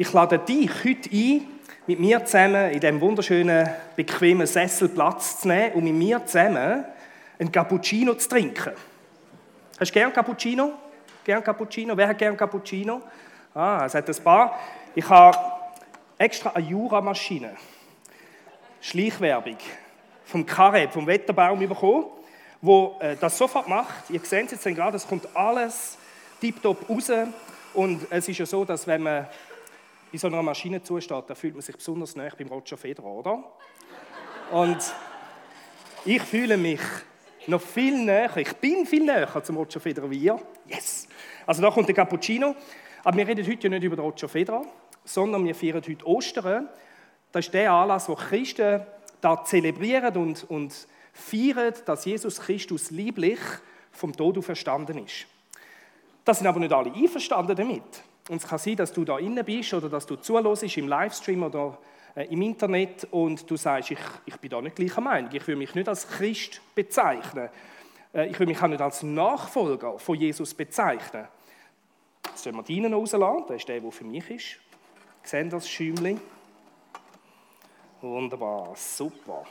Ich lade dich heute ein, mit mir zusammen in diesem wunderschönen, bequemen Sessel Platz zu nehmen und mit mir zusammen einen Cappuccino zu trinken. Hast du gern Cappuccino? Gern Cappuccino? Wer hat gern Cappuccino? Es hat ein paar. Ich habe extra eine Jura-Maschine, Schleichwerbung, vom Careb, vom Wetterbaum bekommen, wo das sofort macht. Ihr seht es jetzt gerade, es kommt alles tiptop raus. Und es ist ja so, dass wenn man in so einer Maschine zusteht, da fühlt man sich besonders nahe beim Roger Federer, oder? Und ich fühle mich noch viel näher, ich bin viel näher zum Roger Federer wie ihr. Yes! Also da kommt der Cappuccino. Aber wir reden heute ja nicht über den Roger Federer, sondern wir feiern heute Ostern. Das ist der Anlass, wo Christen da zelebrieren und feiern, dass Jesus Christus lieblich vom Tod auferstanden ist. Da sind aber nicht alle einverstanden damit. Und es kann sein, dass du da innen bist oder dass du zuhörst im Livestream oder im Internet und du sagst, ich bin da nicht gleicher Meinung. Ich will mich nicht als Christ bezeichnen. Ich will mich auch nicht als Nachfolger von Jesus bezeichnen. Jetzt sollen wir deinen rauslassen. Das ist der für mich ist. Sehen das Schäumchen? Wunderbar, super.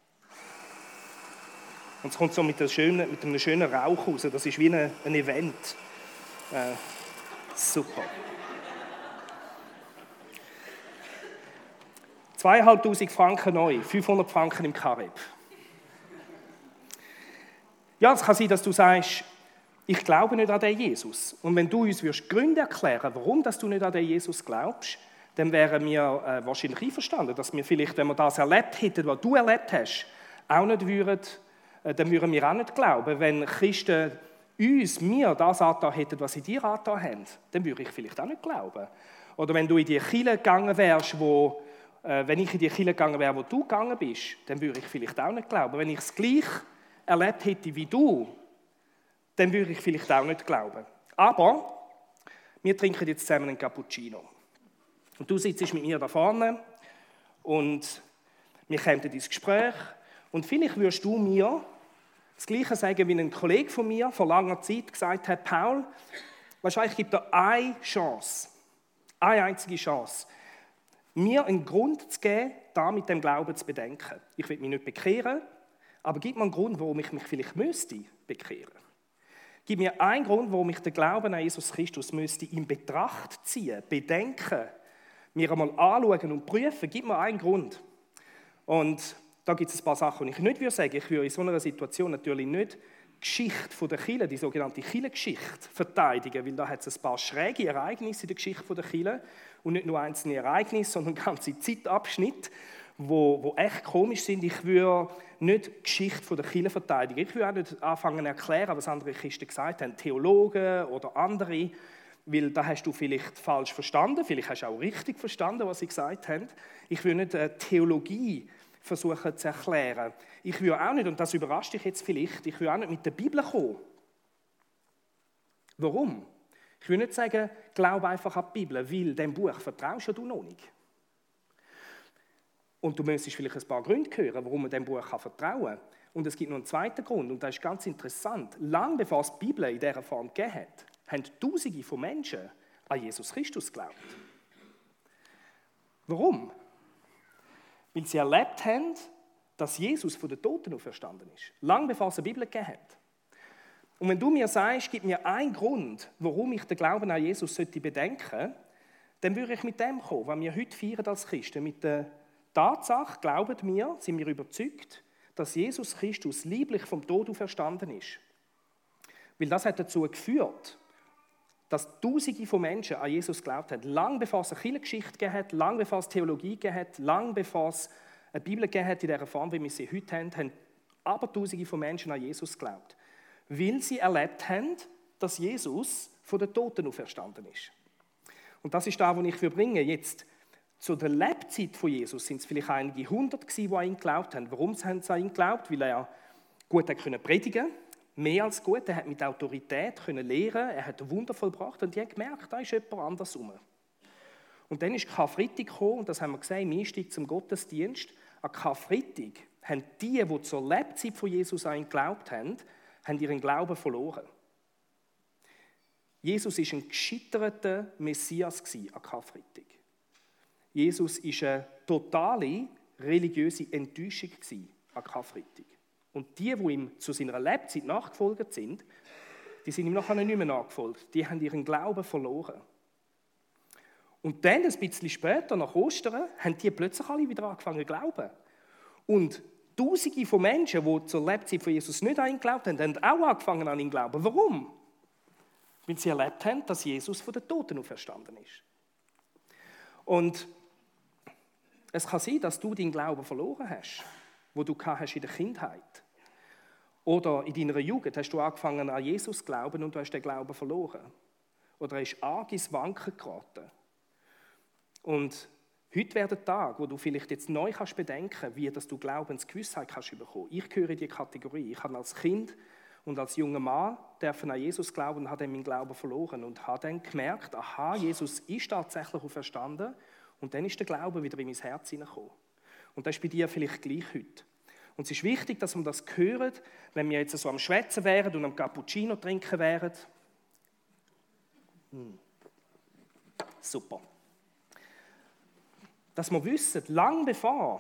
Und es kommt so mit einem schönen Rauch raus. Das ist wie ein Event. Super. 2'500 Franken neu, 500 Franken im Careb. Ja, es kann sein, dass du sagst, ich glaube nicht an den Jesus. Und wenn du uns Gründe erklären, warum du nicht an den Jesus glaubst, dann wären wir wahrscheinlich einverstanden, dass wir vielleicht, wenn wir das erlebt hätten, was du erlebt hast, auch nicht würden, dann würden wir auch nicht glauben. Wenn Christen mir das angetan hätten, was sie dir angetan haben, dann würde ich vielleicht auch nicht glauben. Oder wenn du in die Kirche gegangen wärst, wenn ich in die Kirche gegangen wäre, wo du gegangen bist, dann würde ich vielleicht auch nicht glauben. Wenn ich es gleich erlebt hätte wie du, dann würde ich vielleicht auch nicht glauben. Aber wir trinken jetzt zusammen einen Cappuccino. Und du sitzt mit mir da vorne und wir kommen ins Gespräch. Und vielleicht würdest du mir das Gleiche sagen, wie ein Kollege von mir vor langer Zeit gesagt hat, Paul, wahrscheinlich gibt es eine Chance, eine einzige Chance, mir einen Grund zu geben, da mit dem Glauben zu bedenken. Ich will mich nicht bekehren, aber gib mir einen Grund, warum ich mich vielleicht müsste bekehren. Gib mir einen Grund, warum ich den Glauben an Jesus Christus müsste in Betracht ziehen, bedenken, mir einmal anschauen und prüfen. Gib mir einen Grund. Und da gibt es ein paar Sachen, die ich nicht sagen würde. Ich würde in so einer Situation natürlich nicht die Geschichte der Kirche, die sogenannte Kirchengeschichte, verteidigen, weil da hat es ein paar schräge Ereignisse in der Geschichte der Kirche und nicht nur einzelne Ereignisse, sondern ganze Zeitabschnitte, die echt komisch sind. Ich würde nicht die Geschichte der Kirche verteidigen. Ich würde auch nicht anfangen zu erklären, was andere Christen gesagt haben, Theologen oder andere, weil da hast du vielleicht falsch verstanden, vielleicht hast du auch richtig verstanden, was sie gesagt haben. Ich würde nicht Theologie versuchen zu erklären. Ich würde auch nicht, und das überrascht dich jetzt vielleicht, ich würde auch nicht mit der Bibel kommen. Warum? Ich würde nicht sagen, glaube einfach an die Bibel, weil dem Buch vertraust du noch nicht. Und du müsstest vielleicht ein paar Gründe hören, warum man dem Buch vertrauen kann. Und es gibt noch einen zweiten Grund, und das ist ganz interessant. Lang bevor es die Bibel in dieser Form gegeben hat, haben Tausende von Menschen an Jesus Christus geglaubt. Warum? Weil sie erlebt haben, dass Jesus von den Toten auferstanden ist. Lang bevor es eine Bibel gegeben hat. Und wenn du mir sagst, gib mir einen Grund, warum ich den Glauben an Jesus bedenken sollte, dann würde ich mit dem kommen, was wir heute feiern als Christen. Mit der Tatsache, glauben wir, sind wir überzeugt, dass Jesus Christus lieblich vom Tod auferstanden ist. Weil das hat dazu geführt, dass Tausende von Menschen an Jesus geglaubt haben. Lang bevor es eine Kirchengeschichte gegeben hat, lang bevor es Theologie gegeben hat, lang bevor es eine Bibel gegeben hat in dieser Form, wie wir sie heute haben, haben aber Tausende von Menschen an Jesus geglaubt. Weil sie erlebt haben, dass Jesus von den Toten auferstanden ist. Und das ist das, was ich bringe. Jetzt, zu der Lebzeit von Jesus sind es vielleicht einige hundert gewesen, die an ihn geglaubt haben. Warum haben sie an ihn geglaubt? Weil er gut predigen konnte. Mehr als gut, er hat mit Autorität lehren, er hat Wunder vollbracht und die haben gemerkt, da ist jemand anders rum. Und dann ist Karfreitag gekommen, und das haben wir gesehen im Einstieg zum Gottesdienst. An Karfreitag haben die zur Lebzeit von Jesus an ihn geglaubt haben ihren Glauben verloren. Jesus war ein gescheiterter Messias an Karfreitag. Jesus war eine totale religiöse Enttäuschung an Karfreitag. Und die ihm zu seiner Lebzeit nachgefolgt sind, die sind ihm nachher nicht mehr nachgefolgt. Die haben ihren Glauben verloren. Und dann, ein bisschen später, nach Ostern, haben die plötzlich alle wieder angefangen zu glauben. Und Tausende von Menschen, die zur Lebzeit von Jesus nicht an ihn geglaubt haben, haben auch angefangen an ihn zu glauben. Warum? Weil sie erlebt haben, dass Jesus von den Toten auferstanden ist. Und es kann sein, dass du deinen Glauben verloren hast, wo du hast in der Kindheit. Oder in deiner Jugend hast du angefangen an Jesus zu glauben und du hast den Glauben verloren. Oder er ist arg ins Wanken geraten. Und heute wäre der Tag, wo du vielleicht jetzt neu kannst bedenken, wie dass du Glaubensgewissheit kannst bekommen. Ich gehöre in die Kategorie. Ich habe als Kind und als junger Mann dürfen an Jesus glauben und habe dann meinen Glauben verloren und habe dann gemerkt, aha, Jesus ist tatsächlich auferstanden und dann ist der Glaube wieder in mein Herz hineingekommen. Und das ist bei dir vielleicht gleich heute. Und es ist wichtig, dass wir das hören, wenn wir jetzt so am Schwätzen wären und am Cappuccino trinken wären. Super. Dass wir wissen, lang bevor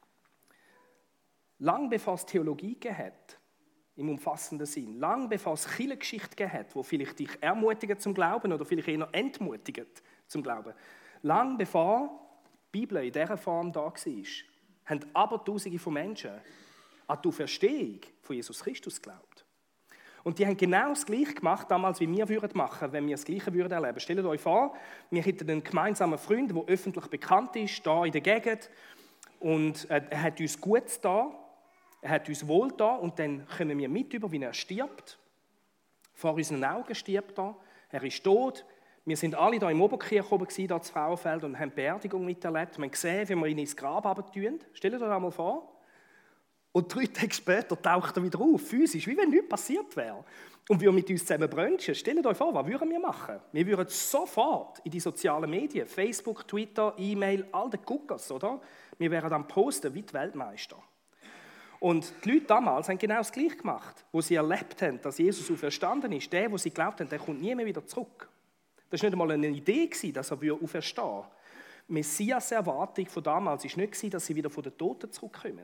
es Theologie gegeben hat, im umfassenden Sinn, lang bevor es Kirchengeschichte gegeben hat, wo vielleicht dich ermutigt zum Glauben oder vielleicht eher entmutigt zum Glauben, lang bevor die Bibel in dieser Form da war, haben aber Tausende von Menschen an die Auferstehung von Jesus Christus geglaubt. Und die haben genau das Gleiche gemacht damals, wie wir würden machen, wenn wir das Gleiche würden erleben. Stellt euch vor, wir hätten einen gemeinsamen Freund, der öffentlich bekannt ist, hier in der Gegend. Und er hat uns gut da, er hat uns wohl da und dann kommen wir mit über, wie er stirbt. Vor unseren Augen stirbt er, er ist tot. Wir sind alle hier im Oberkirch oben gewesen, hier zu Frauenfeld, und haben die Beerdigung miterlebt. Wir haben gesehen, wie wir ihn ins Grab runtertun. Stellt euch das einmal vor. Und 3 Tage später taucht er wieder auf, physisch, wie wenn nichts passiert wäre. Und wir mit uns zusammen brunchen. Stellt euch vor, was würden wir machen? Wir würden sofort in die sozialen Medien, Facebook, Twitter, E-Mail, all die Guckers, oder? Wir wären am Posten wie die Weltmeister. Und die Leute damals haben genau das Gleiche gemacht, wo sie erlebt haben, dass Jesus auferstanden ist. Der, wo sie glaubt haben, der kommt nie mehr wieder zurück. Das war nicht einmal eine Idee, dass er auferstehen würde. Die Messias-Erwartung von damals war nicht, dass sie wieder von den Toten zurückkommen.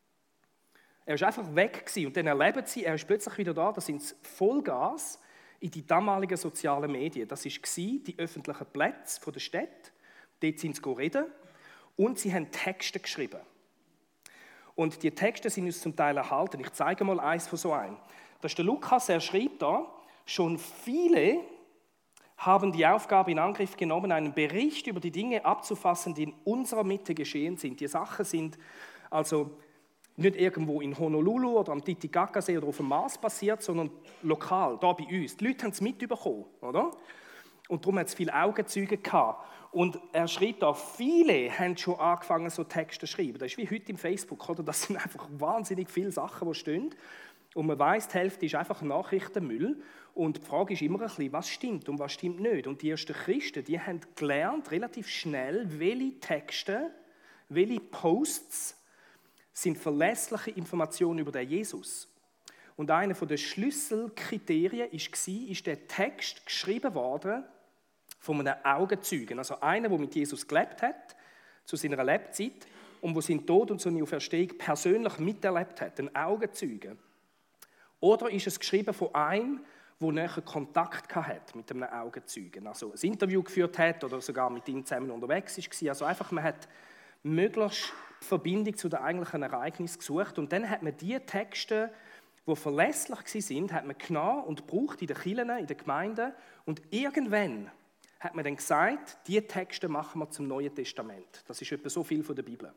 Er war einfach weg und dann erleben sie, er ist plötzlich wieder da, da sind sie Vollgas in die damaligen sozialen Medien. Das waren die öffentlichen Plätze der Städte, dort sind sie reden und sie haben Texte geschrieben. Und die Texte sind uns zum Teil erhalten. Ich zeige mal eins von so einem. Das ist der Lukas, er schreibt da, schon viele haben die Aufgabe in Angriff genommen, einen Bericht über die Dinge abzufassen, die in unserer Mitte geschehen sind. Die Sachen sind also nicht irgendwo in Honolulu oder am Titicacasee oder auf dem Mars passiert, sondern lokal, da bei uns. Die Leute haben es mitbekommen, oder? Und darum hat es viele Augenzeuge gehabt. Und er schreibt da, viele haben schon angefangen, so Texte zu schreiben. Das ist wie heute im Facebook, oder? Das sind einfach wahnsinnig viele Sachen, die stehen. Und man weiss, die Hälfte ist einfach Nachrichtenmüll. Und die Frage ist immer ein bisschen, was stimmt und was stimmt nicht. Und die ersten Christen, die haben gelernt, relativ schnell, welche Texte, welche Posts sind verlässliche Informationen über den Jesus. Und einer der Schlüsselkriterien ist der Text geschrieben worden von einem Augenzeugen. Also einer, der mit Jesus gelebt hat, zu seiner Lebzeit, und der seinen Tod und seine Auferstehung persönlich miterlebt hat, ein Augenzeuge. Oder ist es geschrieben von einem, der näher Kontakt hatte mit einem Augenzeugen, also ein Interview geführt hat oder sogar mit ihm zusammen unterwegs war. Also einfach, man hat möglichst die Verbindung zu den eigentlichen Ereignissen gesucht. Und dann hat man die Texte, die verlässlich waren, hat man genommen und gebraucht in den Kirchen, in den Gemeinden. Und irgendwann hat man dann gesagt, diese Texte machen wir zum Neuen Testament. Das ist etwa so viel von der Bibel.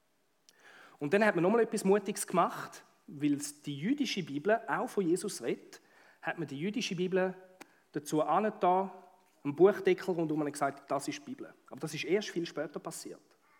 Und dann hat man nochmal etwas Mutiges gemacht, weil die jüdische Bibel auch von Jesus redet, hat man die jüdische Bibel dazu angetan, einen Buchdeckel rundum und gesagt, das ist die Bibel. Aber das ist erst viel später passiert.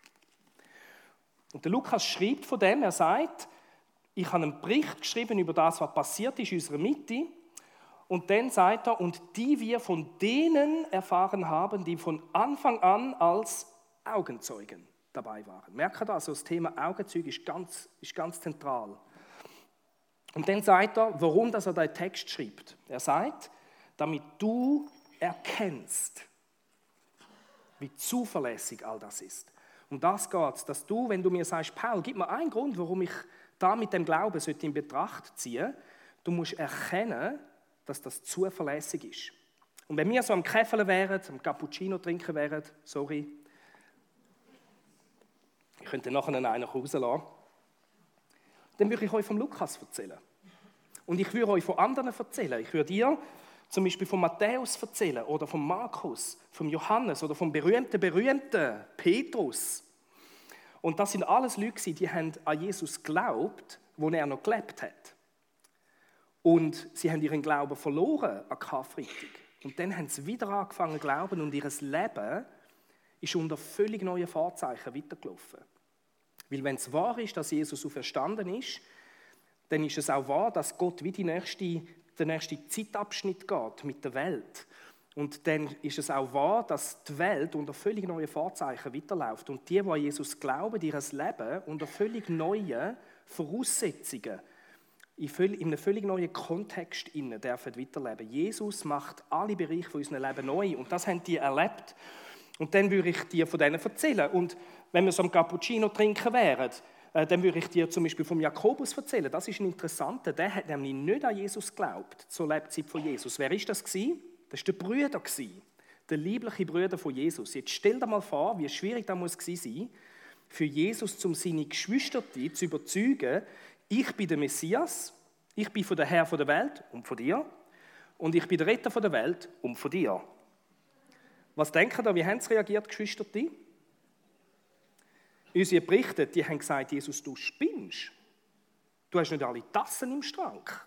Und der Lukas schreibt von dem, er sagt, ich habe einen Bericht geschrieben über das, was passiert ist in unserer Mitte. Und dann sagt er, und die wir von denen erfahren haben, die von Anfang an als Augenzeugen dabei waren. Merkt ihr das? Also das Thema Augenzeuge ist ganz zentral. Und dann sagt er, warum dass er diesen Text schreibt. Er sagt, damit du erkennst, wie zuverlässig all das ist. Um das geht es, dass du, wenn du mir sagst, Paul, gib mir einen Grund, warum ich da mit dem Glauben in Betracht ziehen sollte, du musst erkennen, dass das zuverlässig ist. Und wenn wir so am Käfeln wären, am Cappuccino trinken wären, sorry, ich könnte nachher einen rauslassen, dann würde ich euch vom Lukas erzählen. Und ich würde euch von anderen erzählen. Ich würde dir zum Beispiel von Matthäus erzählen oder von Markus, von Johannes oder vom berühmten Petrus. Und das sind alles Leute, die haben an Jesus geglaubt, wo er noch gelebt hat. Und sie haben ihren Glauben verloren an Karfreitag. Und dann haben sie wieder angefangen zu glauben und ihr Leben ist unter völlig neuen Vorzeichen weitergelaufen. Weil wenn es wahr ist, dass Jesus auferstanden ist, dann ist es auch wahr, dass Gott wie der nächste Zeitabschnitt geht mit der Welt. Und dann ist es auch wahr, dass die Welt unter völlig neuen Vorzeichen weiterläuft. Und die an Jesus glauben, ihr Leben unter völlig neuen Voraussetzungen, in einem völlig neuen Kontext dürfen weiterleben. Jesus macht alle Bereiche von unserem Leben neu. Und das haben die erlebt. Und dann würde ich dir von denen erzählen. Und wenn wir so am Cappuccino trinken wären, dann würde ich dir zum Beispiel vom Jakobus erzählen. Das ist ein Interessanter. Der hat nämlich nicht an Jesus geglaubt, zur Lebzeit von Jesus. Wer ist das gewesen? Das war der Bruder, der liebliche Bruder von Jesus. Jetzt stell dir mal vor, wie schwierig das muss sein, für Jesus, um seine Geschwister zu überzeugen, ich bin der Messias, ich bin der Herr der Welt und von dir, und ich bin der Retter der Welt und von dir. Was denken ihr, wie haben sie reagiert, Geschwister? Unsere Berichte, die haben gesagt, Jesus, du spinnst. Du hast nicht alle Tassen im Schrank.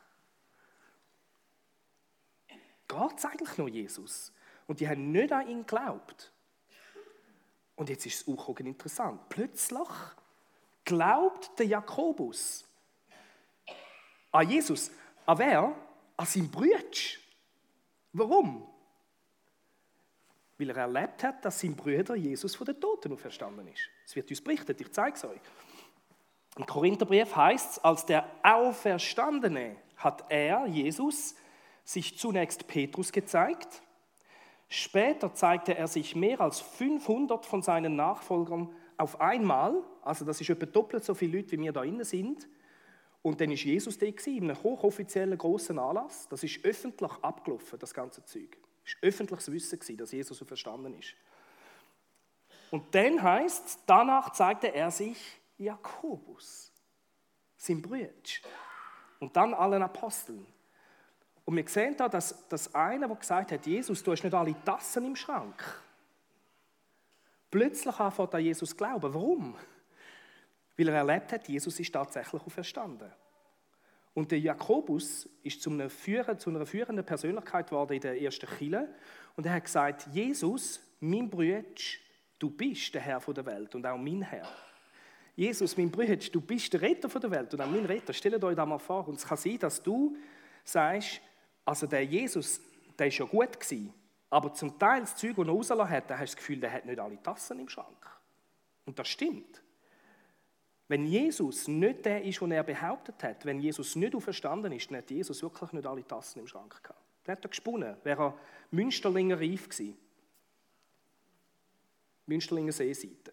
Geht es eigentlich noch, Jesus? Und die haben nicht an ihn geglaubt. Und jetzt ist es auch interessant. Plötzlich glaubt der Jakobus an Jesus. An wer? An seinen Bruder. Warum? Weil er erlebt hat, dass sein Bruder Jesus von den Toten auferstanden ist. Es wird uns berichtet, ich zeige es euch. Im Korintherbrief heißt es, als der Auferstandene hat er, Jesus, sich zunächst Petrus gezeigt. Später zeigte er sich mehr als 500 von seinen Nachfolgern auf einmal. Also das ist etwa doppelt so viele Leute, wie wir da innen sind. Und dann war Jesus da in einem hochoffiziellen grossen Anlass. Das ist öffentlich abgelaufen, das ganze Zeug. Es war öffentliches Wissen, dass Jesus auferstanden ist. Und dann heisst es, danach zeigte er sich Jakobus, sein Bruder. Und dann allen Aposteln. Und wir sehen da, dass einer, der gesagt hat, Jesus, du hast nicht alle Tassen im Schrank, plötzlich anfängt an Jesus zu glauben. Warum? Weil er erlebt hat, Jesus ist tatsächlich auferstanden. Und der Jakobus ist zu einer führenden Persönlichkeit geworden in der ersten Kirche. Und er hat gesagt, Jesus, mein Bruder, du bist der Herr der Welt und auch mein Herr. Jesus, mein Bruder, du bist der Retter der Welt und auch mein Retter. Stellt euch das mal vor. Und es kann sein, dass du sagst, also der Jesus, der war ja gut gewesen, aber zum Teil das Zeug, das er rausgelassen hat, da hast du das Gefühl, der hat nicht alle Tassen im Schrank. Und das stimmt. Wenn Jesus nicht der ist, den er behauptet hat, wenn Jesus nicht auferstanden ist, dann hat Jesus wirklich nicht alle Tassen im Schrank gehabt. Dann hat er gesponnen, wäre er Münsterlinger reif gewesen. Münsterlinger Seeseite.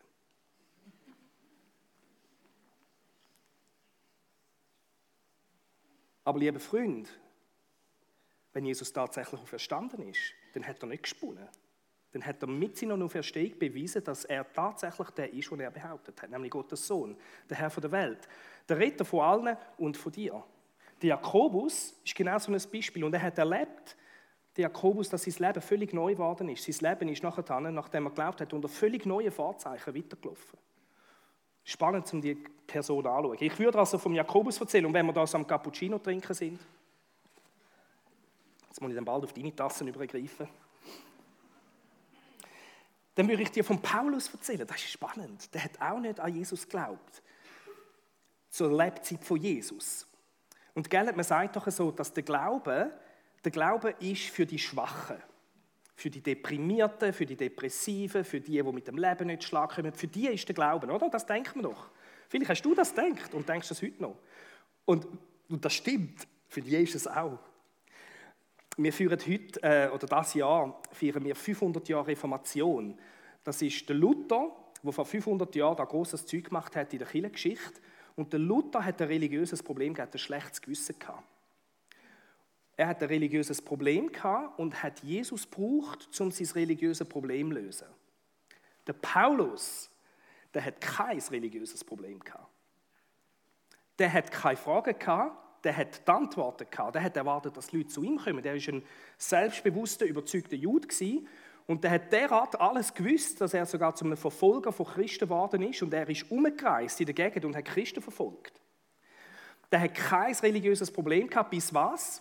Aber lieber Freund, wenn Jesus tatsächlich auferstanden ist, dann hat er nicht gesponnen. Dann hat er mit seiner Auferstehung bewiesen, dass er tatsächlich der ist, den er behauptet hat, nämlich Gottes Sohn, der Herr der Welt, der Retter von allen und von dir. Der Jakobus ist genau so ein Beispiel und er hat erlebt, der Jakobus, dass sein Leben völlig neu geworden ist. Sein Leben ist nachher, nachdem er geglaubt hat, unter völlig neuen Vorzeichen weitergelaufen. Spannend, um die Person anzuschauen. Ich würde also vom Jakobus erzählen, und wenn wir da so am Cappuccino trinken sind, jetzt muss ich dann bald auf deine Tassen übergreifen, dann würde ich dir von Paulus erzählen. Das ist spannend. Der hat auch nicht an Jesus geglaubt. Zur Lebzeit von Jesus. Und gell, man sagt doch so, dass der Glaube ist für die Schwachen. Für die Deprimierten, für die Depressiven, für die mit dem Leben nicht Schlag kommen. Für die ist der Glaube, oder? Das denkt man doch. Vielleicht hast du das gedacht und denkst das heute noch. Und das stimmt. Für die ist es auch. Wir feiern heute, oder das Jahr, feiern wir 500 Jahre Reformation. Das ist der Luther, der vor 500 Jahren da grosses Zeug gemacht hat in der Kirchengeschichte. Und der Luther hat ein religiöses Problem gehabt, ein schlechtes Gewissen gehabt. Er hat ein religiöses Problem gehabt und hat Jesus gebraucht, um sein religiöses Problem zu lösen. Der Paulus, der hat kein religiöses Problem gehabt. Der hat keine Fragen gehabt, der hat die Antworten gehabt. Der hat erwartet, dass die Leute zu ihm kommen. Der war ein selbstbewusster, überzeugter Jude gewesen. Und der hat derart alles gewusst, dass er sogar zu einem Verfolger von Christen geworden ist. Und er ist umgereist in der Gegend und hat Christen verfolgt. Der hat kein religiöses Problem gehabt, bis was?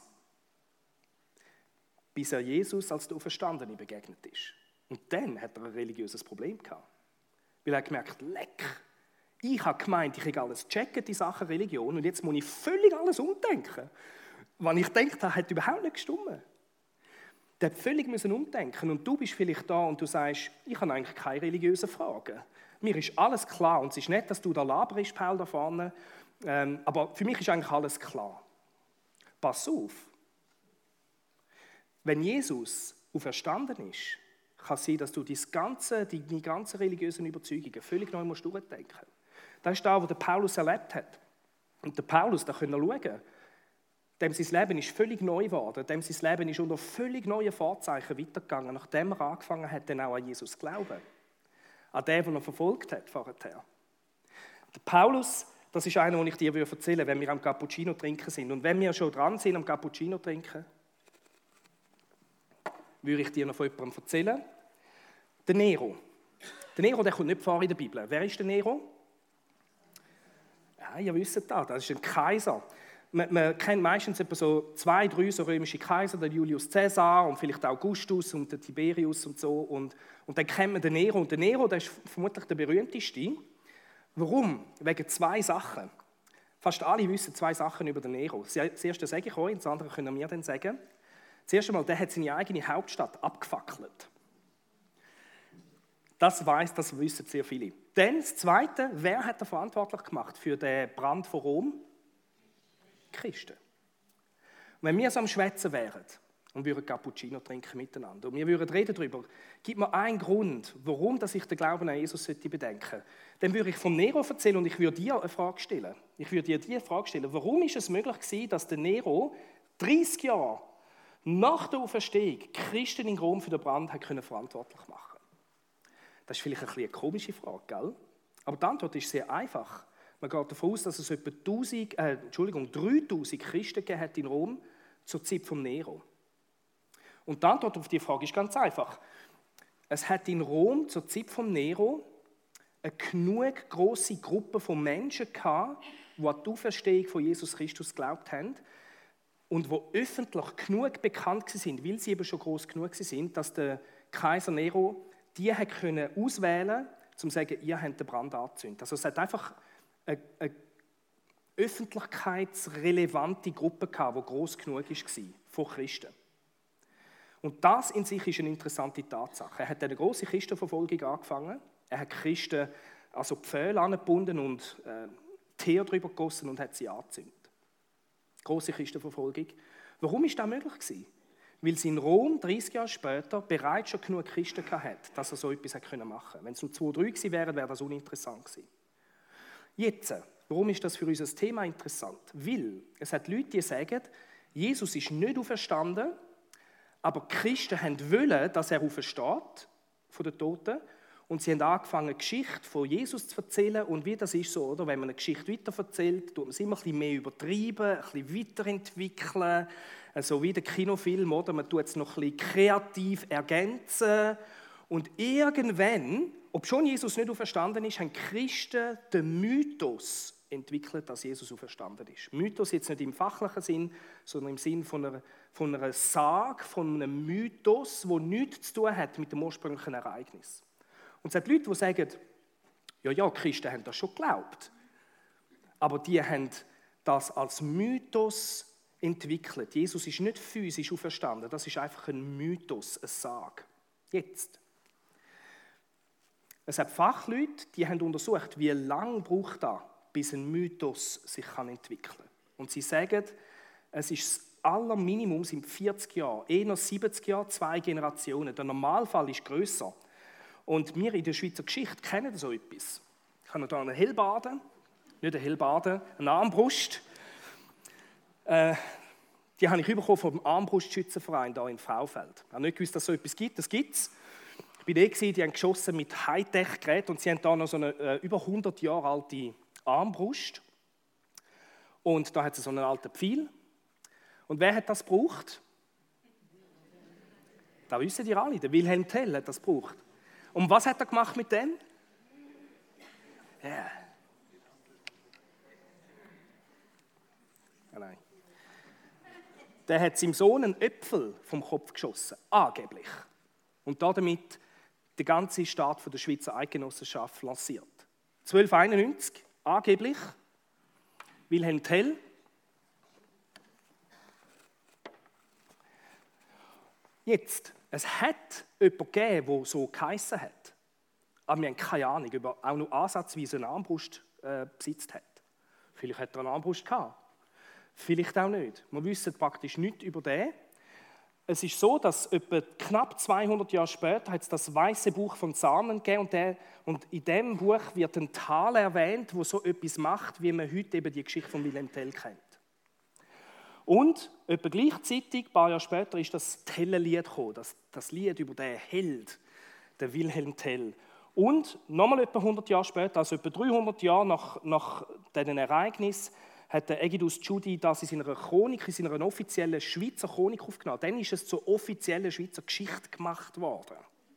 Bis er Jesus als der Auferstandene begegnet ist. Und dann hat er ein religiöses Problem gehabt. Weil er gemerkt, leck, ich habe gemeint, ich habe alles checken in Sachen Religion und jetzt muss ich völlig alles umdenken. Was ich gedacht habe, hat überhaupt nicht gestimmt. Der hat völlig umdenken und du bist vielleicht da und du sagst, ich habe eigentlich keine religiösen Fragen. Mir ist alles klar und es ist nicht, dass du da laberst, Paul, da vorne, aber für mich ist eigentlich alles klar. Pass auf, wenn Jesus auferstanden ist, kann es sein, dass du deine ganzen religiösen Überzeugungen völlig neu durchdenken musst. Das ist das, was der Paulus erlebt hat. Und der Paulus, da können wir schauen, dem sein Leben ist völlig neu geworden, dem sein Leben ist unter völlig neuen Vorzeichen weitergegangen, nachdem er angefangen hat, dann auch an Jesus zu glauben. An den, den er verfolgt hat vorher. Der Paulus, das ist einer, den ich dir erzählen würde, wenn wir am Cappuccino trinken sind. Und wenn wir schon dran sind am Cappuccino trinken, würde ich dir noch von jemandem erzählen. Der Nero. Der Nero, der kommt nicht vor in der Bibel. Wer ist der Nero? Ja, ihr wisst das ist ein Kaiser. Man kennt meistens etwa so 2, 3 so römische Kaiser, der Julius Caesar und vielleicht Augustus und der Tiberius und so. Und dann kennt man den Nero. Und der Nero, der ist vermutlich der berühmteste. Warum? Wegen 2 Sachen. Fast alle wissen 2 Sachen über den Nero. Das erste sage ich euch, das andere können wir dann sagen. Das erste Mal, der hat seine eigene Hauptstadt abgefackelt. Das wissen sehr viele. Dann das Zweite, wer hat er verantwortlich gemacht für den Brand von Rom? Christen. Und wenn wir so am Schwätzen wären und würden Cappuccino trinken miteinander und wir würden reden darüber, gibt mir einen Grund, warum ich den Glauben an Jesus bedenken sollte, dann würde ich vom Nero erzählen und ich würde dir eine Frage stellen. Ich würde dir die Frage stellen, warum ist es möglich gewesen, dass der Nero 30 Jahre nach der Auferstehung Christen in Rom für den Brand verantwortlich machen konnte? Das ist vielleicht eine komische Frage, gell? Aber die Antwort ist sehr einfach. Man geht davon aus, dass es etwa 3000 Christen gegeben hat in Rom zur Zeit von Nero. Und die Antwort auf diese Frage ist ganz einfach. Es hat in Rom zur Zeit von Nero eine genug grosse Gruppe von Menschen gehabt, die an die Auferstehung von Jesus Christus geglaubt haben und die öffentlich genug bekannt sind, weil sie eben schon gross genug sind, dass der Kaiser Nero die hat können auswählen, um zu sagen, ihr habt den Brand angezündet. Also es hat einfach eine öffentlichkeitsrelevante Gruppe gehabt, die gross genug war von Christen. Und das in sich ist eine interessante Tatsache. Er hat eine grosse Christenverfolgung angefangen. Er hat Christen also Pfähle angebunden und Teer drüber gegossen und hat sie angezündet. Grosse Christenverfolgung. Warum ist das möglich gewesen? Weil es in Rom 30 Jahre später bereits schon genug Christen hatte, dass er so etwas machen konnte. Wenn es nur 2, 3 gewesen wären, wäre das uninteressant gewesen. Jetzt, warum ist das für unser Thema interessant? Weil es hat Leute, die sagen, Jesus ist nicht auferstanden, aber die Christen wollen, dass er aufersteht von den Toten. Und sie haben angefangen, eine Geschichte von Jesus zu erzählen. Und wie das ist so, oder? Wenn man eine Geschichte weitererzählt, tut man es immer ein bisschen mehr übertreiben, ein bisschen weiterentwickeln. So wie der Kinofilm, oder? Man tut es noch ein bisschen kreativ ergänzen. Und irgendwann, ob schon Jesus nicht auferstanden ist, haben die Christen den Mythos entwickelt, dass Jesus auferstanden ist. Mythos jetzt nicht im fachlichen Sinn, sondern im Sinn von einer Sage, von einem Mythos, der nichts zu tun hat mit dem ursprünglichen Ereignis. Und es hat Leute, die sagen, ja, Christen haben das schon geglaubt. Aber die haben das als Mythos entwickelt. Jesus ist nicht physisch auferstanden, das ist einfach ein Mythos, eine Sage. Jetzt. Es hat Fachleute, die haben untersucht, wie lange braucht das, bis ein Mythos sich entwickeln kann. Und sie sagen, es ist das Allerminimum sind 40 Jahre, eher 70 Jahre, 2 Generationen. Der Normalfall ist grösser. Und wir in der Schweizer Geschichte kennen so etwas. Ich habe hier einen Hellebarden, nicht einen Hellebarden, eine Armbrust. Die habe ich bekommen vom Armbrustschützenverein hier in Fraufeld. Ich habe nicht gewusst, dass es so etwas gibt. Das gibt es. Ich war da, die haben geschossen mit Hightech-Geräten und sie haben hier noch so eine über 100 Jahre alte Armbrust. Und da hat es so einen alten Pfeil. Und wer hat das gebraucht? Da wissen ihr alle, der Wilhelm Tell hat das gebraucht. Und was hat er gemacht mit dem? Ja. Nein. Der hat seinem Sohn einen Äpfel vom Kopf geschossen, angeblich. Und damit den ganzen Staat der Schweizer Eidgenossenschaft lanciert. 1291, angeblich, Wilhelm Tell. Jetzt, es hat jemanden gegeben, der so geheissen hat. Aber wir haben keine Ahnung, ob er auch noch ansatzweise eine Armbrust besitzt hat. Vielleicht hat er eine Armbrust gehabt. Vielleicht auch nicht. Wir wissen praktisch nichts über den. Es ist so, dass etwa knapp 200 Jahre später hat es das Weiße Buch von Sarnen gegeben und in diesem Buch wird ein Tal erwähnt, wo so etwas macht, wie man heute eben die Geschichte von Wilhelm Tell kennt. Und etwa gleichzeitig, ein paar Jahre später, ist das Tell-Lied gekommen, das Lied über den Held, den Wilhelm Tell. Und nochmal etwa 100 Jahre später, also etwa 300 Jahre nach diesem Ereignis, hat der Egidus Tschudi das in seiner Chronik, in seiner offiziellen Schweizer Chronik aufgenommen. Dann ist es zur offiziellen Schweizer Geschichte gemacht worden.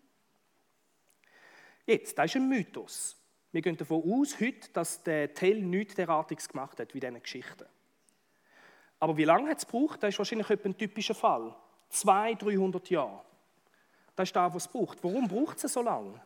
Jetzt, das ist ein Mythos. Wir gehen davon aus, heute, dass der Tell nichts derartiges gemacht hat wie diese Geschichten. Aber wie lange hat es gebraucht? Das ist wahrscheinlich ein typischer Fall. 200-300 Jahre. Das ist das, was es braucht. Warum braucht es so lange?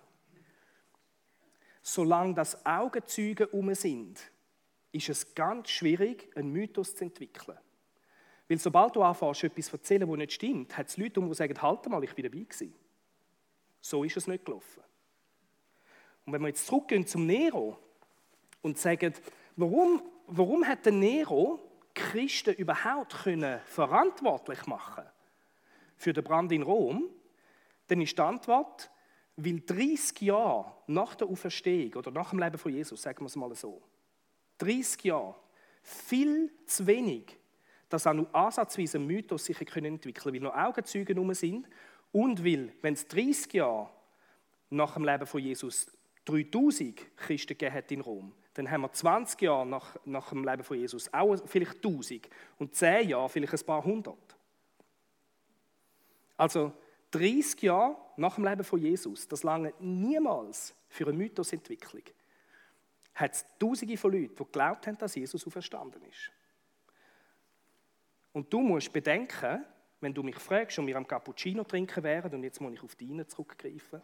Solange das Augenzeuge herum sind, ist es ganz schwierig, einen Mythos zu entwickeln. Weil sobald du anfängst, etwas zu erzählen, das nicht stimmt, hat es Leute, die sagen, halt mal, ich war dabei gewesen. So ist es nicht gelaufen. Und wenn wir jetzt zurückgehen zum Nero und sagen, warum hat der Nero Christen überhaupt verantwortlich machen für den Brand in Rom, dann ist die Antwort, weil 30 Jahre nach der Auferstehung oder nach dem Leben von Jesus, sagen wir es mal so, 30 Jahre, viel zu wenig, dass auch nur ansatzweise ein Mythos sich entwickeln können, weil noch Augenzeuge herum sind und weil, wenn es 30 Jahre nach dem Leben von Jesus 3000 Christen gegeben hat in Rom, dann haben wir 20 Jahre nach dem Leben von Jesus auch vielleicht 1000 und 10 Jahre vielleicht ein paar hundert. Also 30 Jahre nach dem Leben von Jesus, das lange niemals für eine Mythosentwicklung. Hat es Tausende von Leuten, die geglaubt haben, dass Jesus auferstanden ist. Und du musst bedenken, wenn du mich fragst und wir am Cappuccino trinken wären, und jetzt muss ich auf deinen zurückgreifen.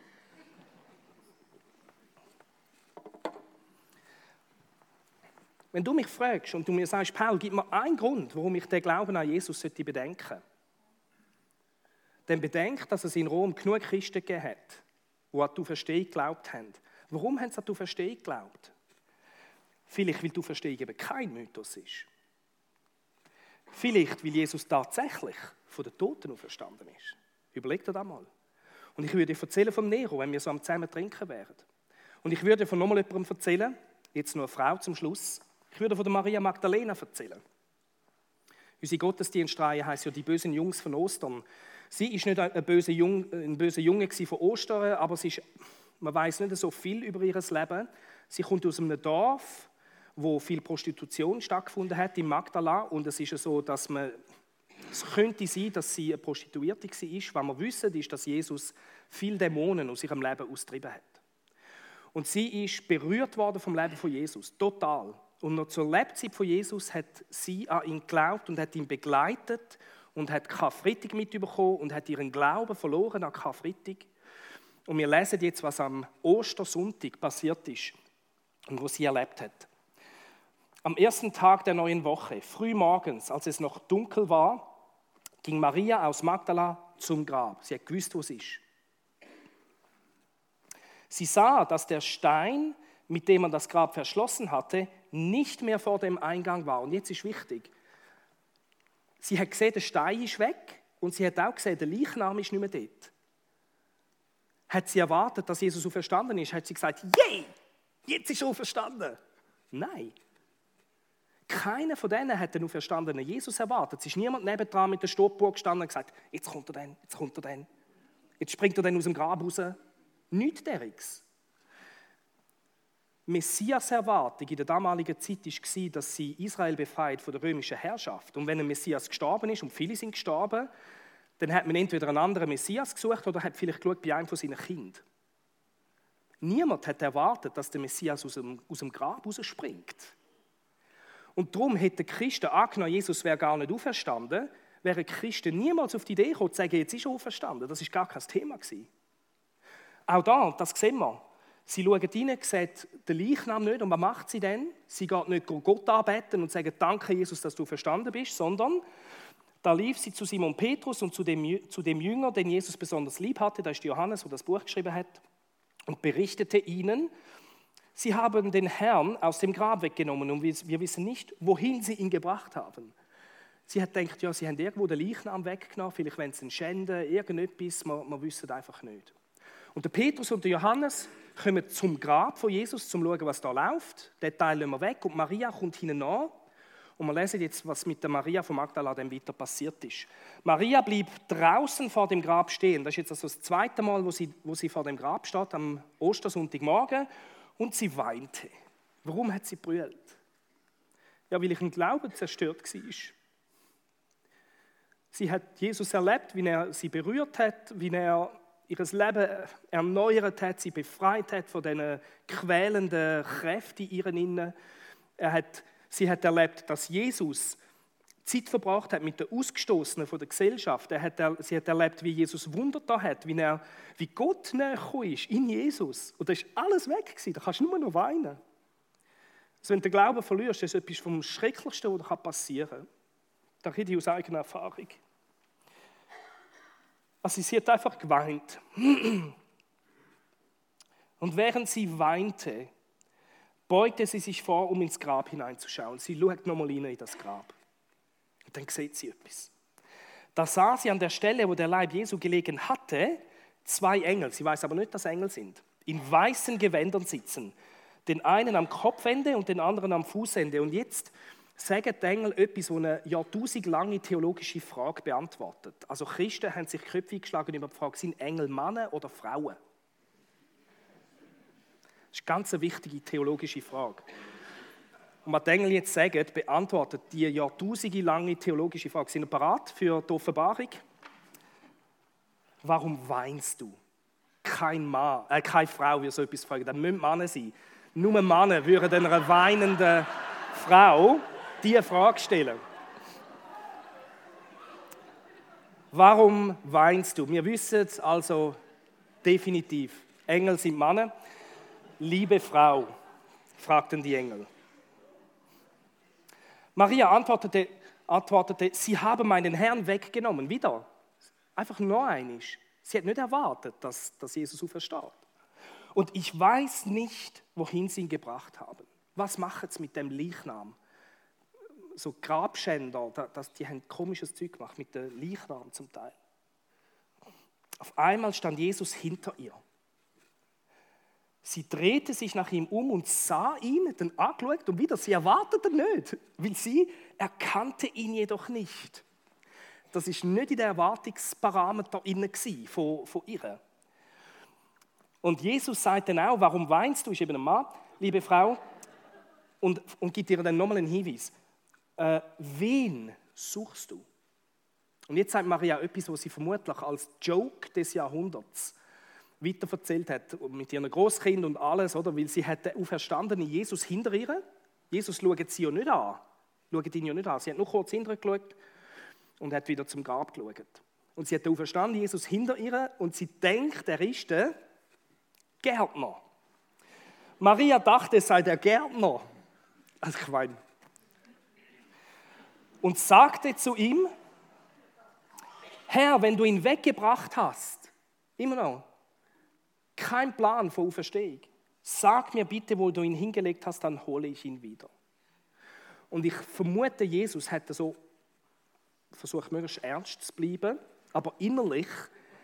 Wenn du mich fragst und du mir sagst, Paul, gib mir einen Grund, warum ich den Glauben an Jesus bedenken sollte, dann bedenk, dass es in Rom genug Christen gegeben hat, die an die Auferstehung geglaubt haben. Warum haben sie an die Auferstehung geglaubt? Vielleicht, weil die Auferstehung eben kein Mythos ist. Vielleicht, weil Jesus tatsächlich von den Toten auferstanden ist. Überleg dir das mal. Und ich würde dir erzählen von Nero, wenn wir so am zusammen trinken wären. Und ich würde dir von nochmal jemandem erzählen, jetzt nur eine Frau zum Schluss. Ich würde von der Maria Magdalena erzählen. Unsere Gottesdienstreihe heisst ja die bösen Jungs von Ostern. Sie war nicht ein böser Junge von Ostern, aber man weiß nicht so viel über ihr Leben. Sie kommt aus einem Dorf, wo viel Prostitution stattgefunden hat, in Magdala. Und es ist ja so, dass es könnte sein, dass sie eine Prostituierte war. Was wir wissen, ist, dass Jesus viele Dämonen aus ihrem Leben austrieben hat. Und sie ist berührt worden vom Leben von Jesus, total. Und noch zur Lebzeit von Jesus hat sie an ihn geglaubt und hat ihn begleitet und hat Karfreitag mitbekommen und hat ihren Glauben verloren an Karfreitag. Und wir lesen jetzt, was am Ostersonntag passiert ist und was sie erlebt hat. Am ersten Tag der neuen Woche, früh morgens, als es noch dunkel war, ging Maria aus Magdala zum Grab. Sie hat gewusst, wo es ist. Sie sah, dass der Stein, mit dem man das Grab verschlossen hatte, nicht mehr vor dem Eingang war. Und jetzt ist wichtig, sie hat gesehen, der Stein ist weg und sie hat auch gesehen, der Leichnam ist nicht mehr dort. Hat sie erwartet, dass Jesus auferstanden ist? Hat sie gesagt, yay, jetzt ist er auferstanden? Nein. Keiner von denen hat den auferstandenen Jesus erwartet. Es ist niemand nebendran mit der Stoppuhr gestanden und gesagt, jetzt kommt er dann, jetzt kommt er dann. Jetzt springt er dann aus dem Grab raus. Nichts dergleichen. Messias-Erwartung in der damaligen Zeit war, dass sie Israel befreit von der römischen Herrschaft. Und wenn ein Messias gestorben ist, und viele sind gestorben, dann hat man entweder einen anderen Messias gesucht oder hat vielleicht geschaut bei einem von seinen Kindern. Niemand hat erwartet, dass der Messias aus dem Grab rausspringt. Und darum hätten die Christen angenommen, Jesus wäre gar nicht auferstanden, wären die Christen niemals auf die Idee gekommen, zu sagen, jetzt ist er auferstanden. Das war gar kein Thema. Auch da, das sehen wir, sie schauen rein, sehen den Leichnam nicht. Und was macht sie denn? Sie geht nicht Gott anbeten und sagt, danke Jesus, dass du verstanden bist, sondern da lief sie zu Simon Petrus und zu dem Jünger, den Jesus besonders lieb hatte, da ist Johannes, der das Buch geschrieben hat, und berichtete ihnen, sie haben den Herrn aus dem Grab weggenommen und wir wissen nicht, wohin sie ihn gebracht haben. Sie hat gedacht, ja, sie haben irgendwo den Leichnam weggenommen, vielleicht wenn sie ihn schänden, irgendetwas, wir wissen einfach nicht. Und der Petrus und der Johannes kommen zum Grab von Jesus, um zu schauen, was da läuft. Den Teil lassen wir weg und Maria kommt hinten nach. Und wir lesen jetzt, was mit der Maria von Magdala dann weiter passiert ist. Maria blieb draußen vor dem Grab stehen. Das ist jetzt also das zweite Mal, wo sie vor dem Grab steht, am Ostersonntagmorgen. Und sie weinte. Warum hat sie brüllt? Ja, weil ihren Glauben zerstört war. Sie hat Jesus erlebt, wie er sie berührt hat, wie er ihr Leben erneuert hat, sie befreit hat von diesen quälenden Kräften in ihren Innen. Sie hat erlebt, dass Jesus Zeit verbracht hat mit den Ausgestoßenen von der Gesellschaft. Sie hat erlebt, wie Jesus Wunder da hat, wie Gott näher gekommen ist in Jesus. Und da ist alles weg gewesen. Da kannst du nur noch weinen. Also wenn du den Glauben verlierst, ist das etwas vom Schrecklichsten, was passieren kann. Da rede ich aus eigener Erfahrung. Also sie hat einfach geweint. Und während sie weinte, beugte sie sich vor, um ins Grab hineinzuschauen. Sie schaut nochmal in das Grab. Und dann sieht sie etwas. Da sah sie an der Stelle, wo der Leib Jesu gelegen hatte, 2 Engel, sie weiß aber nicht, dass Engel sind, in weißen Gewändern sitzen. Den einen am Kopfende und den anderen am Fußende. Und jetzt sagen die Engel etwas, das eine jahrtausendlange theologische Frage beantwortet. Also Christen haben sich Köpfe eingeschlagen über die Frage, sind Engel Männer oder Frauen? Das ist eine ganz wichtige theologische Frage. Und was die Engel jetzt sagen, beantwortet die jahrtausendelange theologische Frage. Sind ihr bereit für die Offenbarung? Warum weinst du? Keine Frau würde so etwas fragen, das müssen Männer sein. Nur Männer würden einer weinenden Frau diese Frage stellen. Warum weinst du? Wir wissen also definitiv, Engel sind Männer. Liebe Frau, fragten die Engel. Maria antwortete, sie haben meinen Herrn weggenommen. Wieder, einfach nur einmal. Sie hat nicht erwartet, dass Jesus aufersteht. Und ich weiß nicht, wohin sie ihn gebracht haben. Was machen sie mit dem Leichnam? So Grabschänder, die haben komisches Zeug gemacht mit dem Leichnam zum Teil. Auf einmal stand Jesus hinter ihr. Sie drehte sich nach ihm um und sah ihn, dann angeschaut und wieder, sie erwartete nicht, weil sie erkannte ihn jedoch nicht. Das war nicht in den Erwartungsparametern von ihr. Und Jesus sagt dann auch, warum weinst du? Ist eben ein Mann, liebe Frau, und gibt ihr dann nochmal einen Hinweis. Wen suchst du? Und jetzt sagt Maria etwas, was sie vermutlich als Joke des Jahrhunderts weiterverzählt hat, mit ihren Großkind und alles, oder? Weil sie hat den auferstandenen Jesus hinter ihr. Jesus schaut sie ja nicht an. Schaut ihn ja nicht an. Sie hat nur kurz hinterher geschaut und hat wieder zum Grab geschaut. Und sie hat den auferstandenen Jesus hinter ihr und sie denkt, er ist der Gärtner. Maria dachte, es sei der Gärtner. Also ich meine. Und sagte zu ihm, Herr, wenn du ihn weggebracht hast, immer noch, kein Plan von Auferstehung. Sag mir bitte, wo du ihn hingelegt hast, dann hole ich ihn wieder. Und ich vermute, Jesus hätte so versucht, möglichst ernst zu bleiben, aber innerlich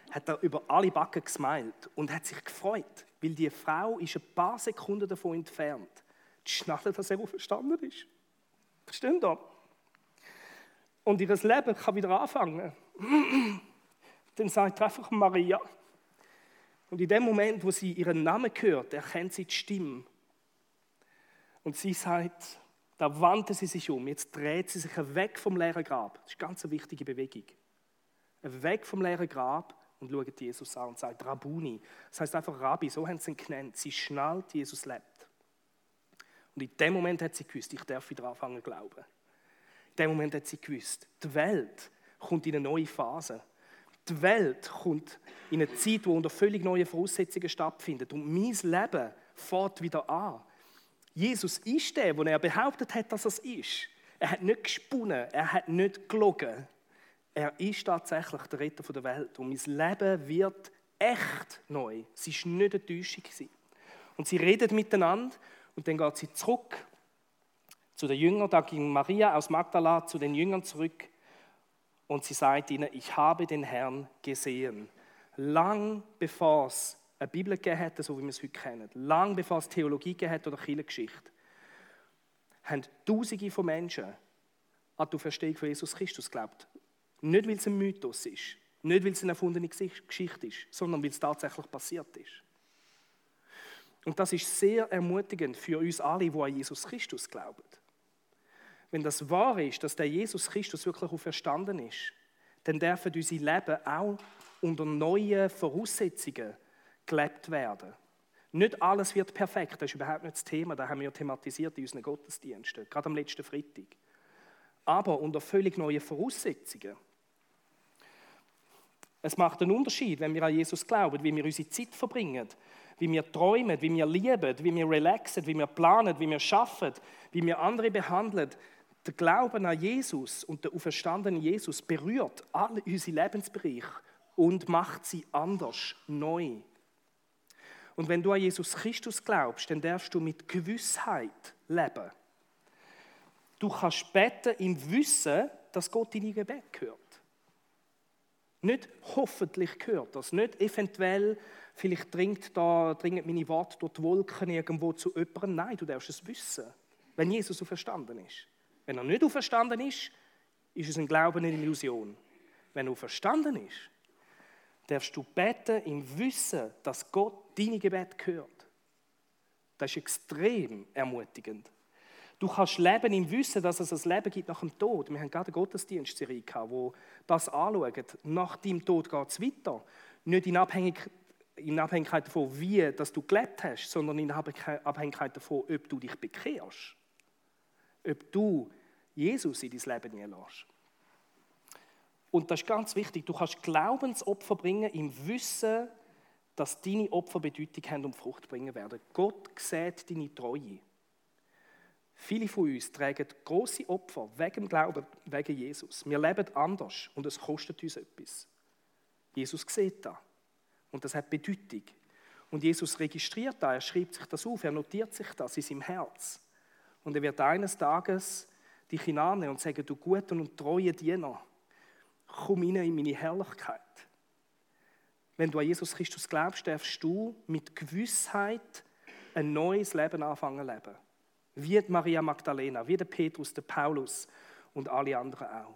hat er über alle Backen gesmiled und hat sich gefreut, weil die Frau ist ein paar Sekunden davon entfernt, zu schnallen, dass er verstanden ist. Versteht ihr? Und ihr Leben kann wieder anfangen. Dann sagt er einfach Maria. Und in dem Moment, wo sie ihren Namen hört, erkennt sie die Stimme. Und sie sagt, da wandte sie sich um, jetzt dreht sie sich weg vom leeren Grab. Das ist eine ganz wichtige Bewegung. Weg vom leeren Grab und schaut Jesus an und sagt Rabuni. Das heißt einfach Rabbi, so haben sie ihn genannt. Sie schnallt, Jesus lebt. Und in dem Moment hat sie gewusst, ich darf wieder anfangen zu glauben. In dem Moment hat sie gewusst, die Welt kommt in eine neue Phase. Die Welt kommt in eine Zeit, wo unter völlig neuen Voraussetzungen stattfindet. Und mein Leben fährt wieder an. Jesus ist der, wo er behauptet hat, dass er es ist. Er hat nicht gesponnen, er hat nicht gelogen. Er ist tatsächlich der Retter der Welt. Und mein Leben wird echt neu. Es war nicht eine Täuschung. Und sie reden miteinander und dann geht sie zurück zu den Jüngern. Da ging Maria aus Magdala zu den Jüngern zurück und sie sagt ihnen, ich habe den Herrn gesehen. Lang bevor es eine Bibel gegeben hat, so wie wir es heute kennen, lang bevor es Theologie gegeben hat oder Kirchengeschichte, haben Tausende von Menschen an die Auferstehung von Jesus Christus geglaubt. Nicht, weil es ein Mythos ist, nicht, weil es eine erfundene Geschichte ist, sondern weil es tatsächlich passiert ist. Und das ist sehr ermutigend für uns alle, die an Jesus Christus glauben. Wenn das wahr ist, dass der Jesus Christus wirklich auferstanden ist, dann dürfen unsere Leben auch unter neuen Voraussetzungen gelebt werden. Nicht alles wird perfekt, das ist überhaupt nicht das Thema, das haben wir ja thematisiert in unseren Gottesdiensten, gerade am letzten Freitag. Aber unter völlig neuen Voraussetzungen. Es macht einen Unterschied, wenn wir an Jesus glauben, wie wir unsere Zeit verbringen, wie wir träumen, wie wir lieben, wie wir relaxen, wie wir planen, wie wir arbeiten, wie wir andere behandeln. Der Glauben an Jesus und der auferstandene Jesus berührt alle unsere Lebensbereiche und macht sie anders, neu. Und wenn du an Jesus Christus glaubst, dann darfst du mit Gewissheit leben. Du kannst beten im Wissen, dass Gott deine Gebet hört. Nicht hoffentlich hört das, nicht eventuell, vielleicht dringen meine Worte durch die Wolken irgendwo zu jemandem. Nein, du darfst es wissen, wenn Jesus auferstanden ist. Wenn er nicht auferstanden ist, ist es ein Glauben eine Illusion. Wenn er auferstanden ist, darfst du beten im Wissen, dass Gott deine Gebet hört. Das ist extrem ermutigend. Du kannst leben im Wissen, dass es ein Leben gibt nach dem Tod. Wir haben gerade eine Gottesdienstserie gehabt, wo das anschaut. Nach deinem Tod geht es weiter. Nicht in Abhängigkeit davon, wie dass du gelebt hast, sondern in Abhängigkeit davon, ob du dich bekehrst. Ob du Jesus in dein Leben hineinlässt. Und das ist ganz wichtig. Du kannst Glaubensopfer bringen im Wissen, dass deine Opfer Bedeutung haben und Frucht bringen werden. Gott sieht deine Treue. Viele von uns tragen grosse Opfer wegen dem Glauben, wegen Jesus. Wir leben anders und es kostet uns etwas. Jesus sieht das und das hat Bedeutung. Und Jesus registriert das, er schreibt sich das auf, er notiert sich das in seinem Herz. Und er wird eines Tages dich hineinnehmen und sagen, du guten und treuen Diener, komm rein in meine Herrlichkeit. Wenn du an Jesus Christus glaubst, darfst du mit Gewissheit ein neues Leben anfangen zu leben. Wie die Maria Magdalena, wie der Petrus, der Paulus und alle anderen auch.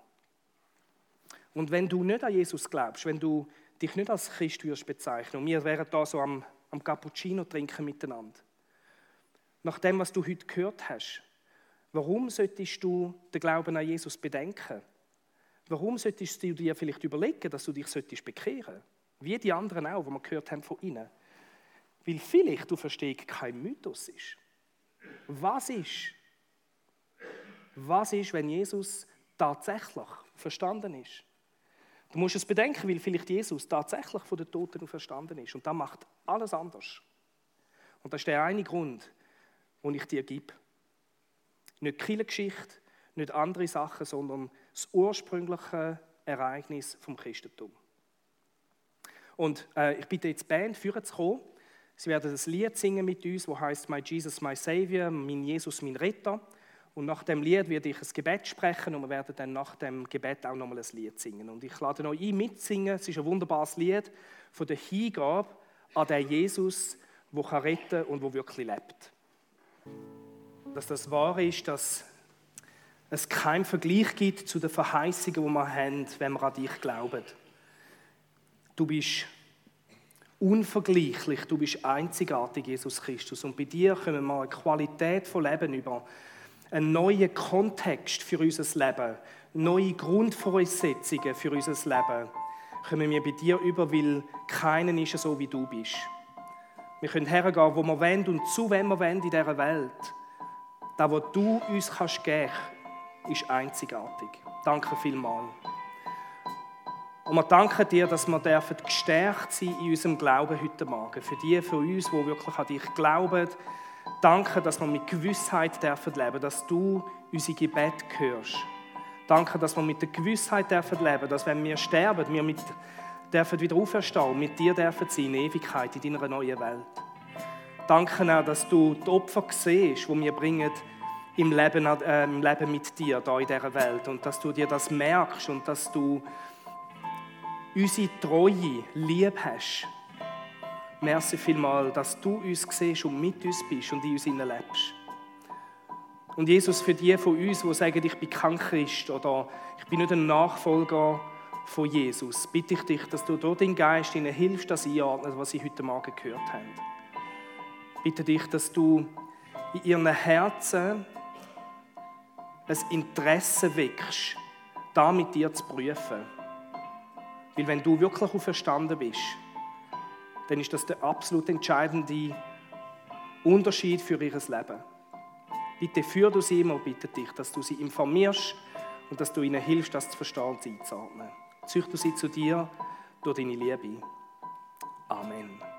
Und wenn du nicht an Jesus glaubst, wenn du dich nicht als Christ würdest bezeichnen, und wir wären da so am Cappuccino trinken miteinander, nach dem, was du heute gehört hast, warum solltest du den Glauben an Jesus bedenken? Warum solltest du dir vielleicht überlegen, dass du dich bekehren solltest? Wie die anderen auch, die wir gehört haben von ihnen. Weil vielleicht du verstehst, kein Mythos ist. Was ist, wenn Jesus tatsächlich verstanden ist? Du musst es bedenken, weil vielleicht Jesus tatsächlich von den Toten verstanden ist. Und das macht alles anders. Und das ist der eine Grund, den ich dir gebe. Nicht die Kirchengeschichte, nicht andere Sachen, sondern das ursprüngliche Ereignis vom Christentum. Und ich bitte jetzt die Band, führen zu kommen. Sie werden ein Lied singen mit uns, das heißt «My Jesus, my Savior», «Mein Jesus, mein Retter». Und nach dem Lied werde ich ein Gebet sprechen und wir werden dann nach dem Gebet auch nochmal ein Lied singen. Und ich lade euch ein, mitsingen. Es ist ein wunderbares Lied von der Hingabe an den Jesus, der retten kann und der wirklich lebt. Dass das wahr ist, dass es keinen Vergleich gibt zu den Verheißungen, die wir haben, wenn wir an dich glauben. Du bist unvergleichlich, du bist einzigartig, Jesus Christus. Und bei dir kommen wir eine Qualität von Leben über, einen neuen Kontext für unser Leben, neue Grundvoraussetzungen für unser Leben, kommen wir bei dir über, weil keiner ist so, wie du bist. Wir können hergehen, wo wir wollen und zu wem wir wollen in dieser Welt. Das, was du uns geben kannst, ist einzigartig. Danke vielmals. Und wir danken dir, dass wir gestärkt sein dürfen in unserem Glauben heute Morgen. Für die von uns, die wirklich an dich glauben, danke, dass wir mit Gewissheit leben dürfen, dass du unsere Gebete hörst. Danke, dass wir mit der Gewissheit leben dürfen, dass wenn wir sterben, wir dürfen wieder auferstehen und mit dir dürfen sein in Ewigkeit, in deiner neuen Welt. Danke auch, dass du die Opfer siehst, die wir bringen im Leben mit dir hier in dieser Welt und dass du dir das merkst und dass du unsere Treue lieb hast. Merci vielmals, dass du uns siehst und mit uns bist und in uns lebst. Und Jesus, für die von uns, die sagen, ich bin kein Christ oder ich bin nicht ein Nachfolger von Jesus, bitte ich dich, dass du durch deinen Geist ihnen hilfst, das einordnen, was sie heute Morgen gehört haben. Bitte dich, dass du in ihren Herzen ein Interesse weckst, da mit dir zu prüfen. Weil wenn du wirklich auferstanden bist, dann ist das der absolut entscheidende Unterschied für ihr Leben. Bitte führ du sie immer, bitte dich, dass du sie informierst und dass du ihnen hilfst, das zu verstehen und einzuordnen. Züchte sie zu dir durch deine Liebe. Amen.